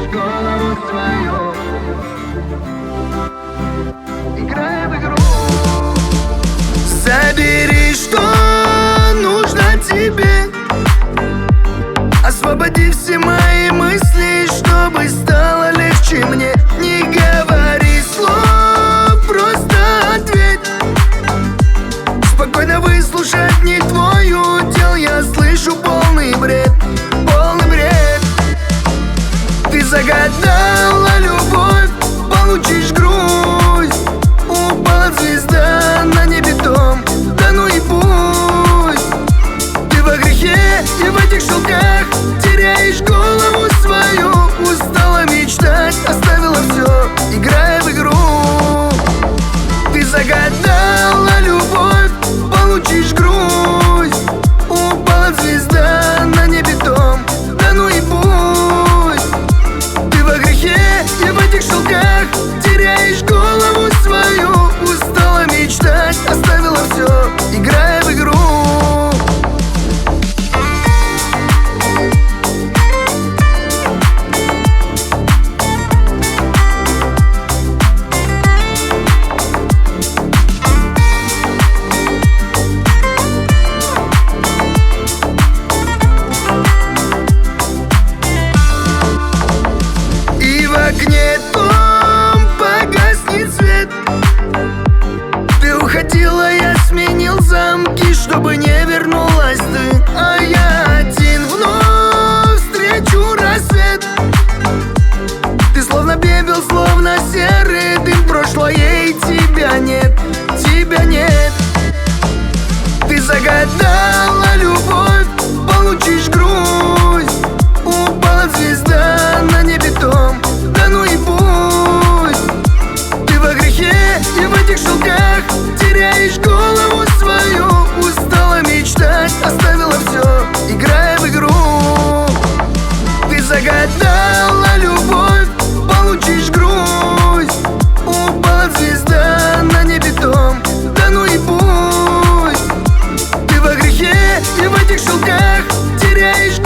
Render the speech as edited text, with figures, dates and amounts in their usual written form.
теряешь голову свою, играя в игру. Забери, что нужно тебе, освободи все мои мысли, чтобы стало легче мне. Не говори слов, просто ответь. Спокойно выслушать не твой удел, я слышу полный бред, полный бред. Ты загадала любовь, получишь грусть. Упала звезда на небе том, да ну и пусть. Ты во грехе и в этих шелках теряешь голову свою. Устала мечтать, оставила все, играя в игру. Ты загадала любовь, получишь грусть. Упала звезда на небе том, да ну и пусть. Ты во грехе и в этих шелках теряешь голову свою. Устала мечтать, оставила все, играя в игру. В окне том погаснет свет. Ты уходила, я сменил замки, чтобы не вернулась ты. А я один вновь встречу рассвет. Ты словно бебел, словно серый дым. Прошлое и тебя нет, тебя нет. Ты загадала любовь, получишь грусть. Упала звезда на небе том, да ну и пусть. Ты во грехе и в этих шелках теряешь голову свою. Устала мечтать, оставила все, играя в игру. Ты загадала любовь, получишь грусть. Упала звезда на небе том, да ну и пусть. Ты во грехе и в этих шелках теряешь